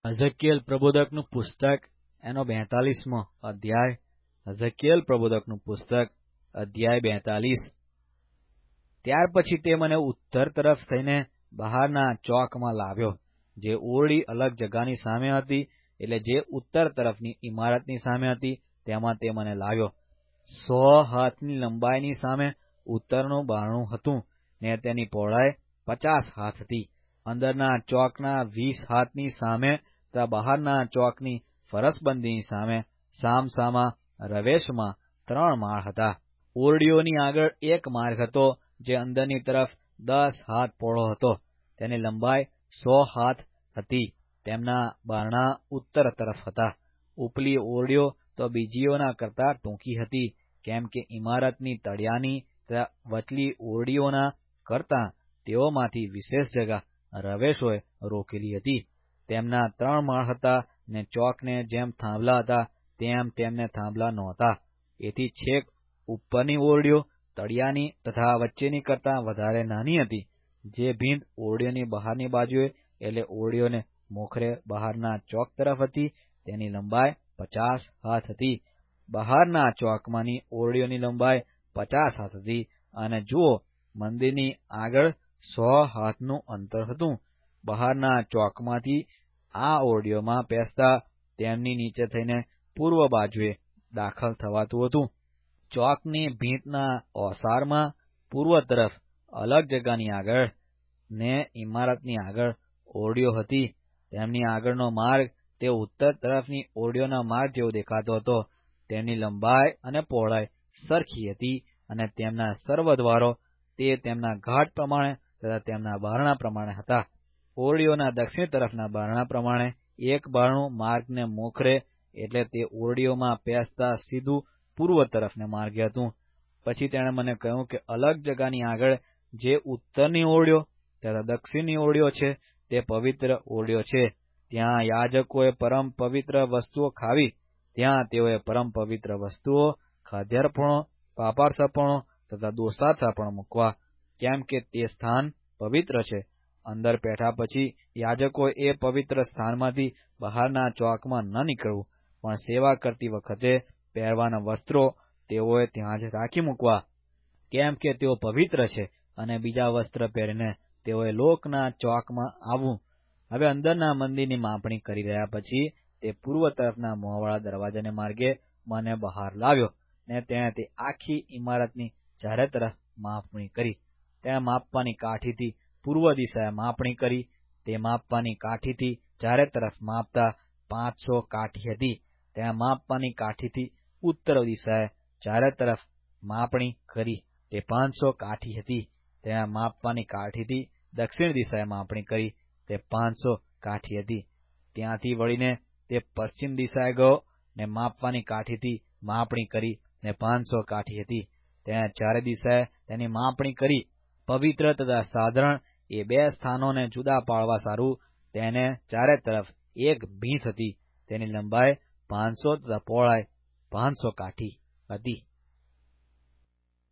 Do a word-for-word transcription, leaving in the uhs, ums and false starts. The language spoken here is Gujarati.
હઝકીએલ પ્રબોધકનું પુસ્તક એનો બેતાલીસમો અધ્યાય. હઝકીએલ પ્રબોધકનું પુસ્તક અધ્યાય બેતાલીસ. ત્યાર પછી તે મને ઉત્તર તરફ થઈને બહારના ચોકમાં લાવ્યો, જે ઓરડી અલગ જગાની સામે હતી, એટલે જે ઉત્તર તરફની ઇમારતની સામે હતી તેમાં તે મને લાવ્યો. સો હાથની લંબાઈની સામે ઉત્તરનું બારણું હતું, ને તેની પહોળાઈ પચાસ હાથ હતી. અંદરના ચોકના વીસ હાથની સામે તથા બહારના ચોકની ફરસબંધીની સામે સામસામા રવેશમાં ત્રણ માળ હતા. ઓરડીઓની આગળ એક માર્ગ હતો, જે અંદરની તરફ દસ હાથ પહોળો હતો. તેની લંબાઈ સો હાથ હતી. તેમના બારણા ઉત્તર તરફ હતા. ઉપલી ઓરડીઓ તો બીજીઓના કરતા ટૂંકી હતી, કેમ કે ઇમારતની તળિયાની તથા વચલી ઓરડીઓના કરતાં તેઓમાંથી વિશેષ જગા રવેશોએ રોકેલી હતી. તેમના ત્રણ માળ હતા, ને ચોકને જેમ થાંભલા હતા તેમ તેમને થાંભલા નહોતા. એથી છેક ઉપરની ઓરડીઓ તળિયાની તથા વચ્ચેની કરતાં વધારે નાની હતી. જે ભીંત ઓરડીઓની બહારની બાજુએ, એટલે ઓરડીઓને મોખરે બહારના ચોક તરફ હતી, તેની લંબાઈ પચાસ હાથ હતી. બહારના ચોકમાંની ઓરડીઓની લંબાઈ પચાસ હાથ હતી. અને જુઓ, મંદિરની આગળ સો હાથનું અંતર હતું. બહારના ચોકમાંથી આ ઓરડીઓમાં પેસતા તેમની નીચે થઈને પૂર્વ બાજુએ દાખલ થવાતું હતું. ચોકની ભીંતના ઓસારમાં પૂર્વ તરફ અલગ જગાની આગળ ને ઇમારતની આગળ ઓરડીઓ હતી. તેમની આગળનો માર્ગ તે ઉત્તર તરફની ઓરડીઓના માર્ગ જેવો દેખાતો હતો. તેમની લંબાઈ અને પહોળાઈ સરખી હતી, અને તેમના સર્વ દ્વારો તે તેમના ઘાટ પ્રમાણે તથા તેમના બારણા પ્રમાણે હતા. ઓરડીઓના દક્ષિણ તરફના બારણા પ્રમાણે એક બારણું માર્ગને મોખરે, એટલે તે ઓરડીઓમાં પેસતા સીધું પૂર્વ તરફને માર્ગે હતું. પછી તેણે મને કહ્યું કે અલગ જગાની આગળ જે ઉત્તરની ઓરડીઓ તથા દક્ષિણની ઓરડીઓ છે તે પવિત્ર ઓરડીઓ છે. ત્યાં યાજકોએ પરમ પવિત્ર વસ્તુઓ ખાવી. ત્યાં તેઓએ પરમ પવિત્ર વસ્તુઓ, ખાદ્યાર્પણો, પાપાર્થપણો તથા દોષાર્થપણો મૂકવા, કેમ કે તે સ્થાન પવિત્ર છે. અંદર બેઠા પછી યાજકોએ એ પવિત્ર સ્થાનમાંથી બહારના ચોકમાં ન નીકળવું, પણ સેવા કરતી વખતે પહેરવાના વસ્ત્રો તેઓએ ત્યાં જ રાખી મૂકવા, કેમ કે તેઓ પવિત્ર છે. અને બીજા વસ્ત્ર પહેરીને તેઓએ લોકના ચોકમાં આવવું. હવે અંદરના મંદિરની માપણી કરી રહ્યા પછી તે પૂર્વ તરફના મોંવાળા દરવાજાને માર્ગે મને બહાર લાવ્યો, ને તેણે તે આખી ઇમારતની ચારે તરફ માપણી કરી. તેણે માપવાની કાઠીથી પૂર્વ દિશાએ માપણી કરી. તે માપવાની કાઠીથી ચારે તરફ માપતા પાંચસો કાઠી હતી. તેણે માપવાની કાઠીથી ઉત્તર દિશાએ ચારે તરફ માપણી કરી. તે પાંચસો કાઠી હતી. તેણે માપવાની કાઠીથી દક્ષિણ દિશાએ માપણી કરી. તે પાંચસો કાઠી હતી. ત્યાંથી વળીને તે પશ્ચિમ દિશાએ ગયો, ને માપવાની કાઠીથી માપણી કરી, ને પાંચસો કાઠી હતી. તેણે ચારે દિશાએ તેની માપણી કરી. પવિત્ર તથા સાધારણ એ બે સ્થાનોને જુદા પાડવા સારું તેને ચારે તરફ એક ભીંત હતી. તેની લંબાઈ પાંચસો તથા પહોળાઈ પાંચસો કાઠી હતી.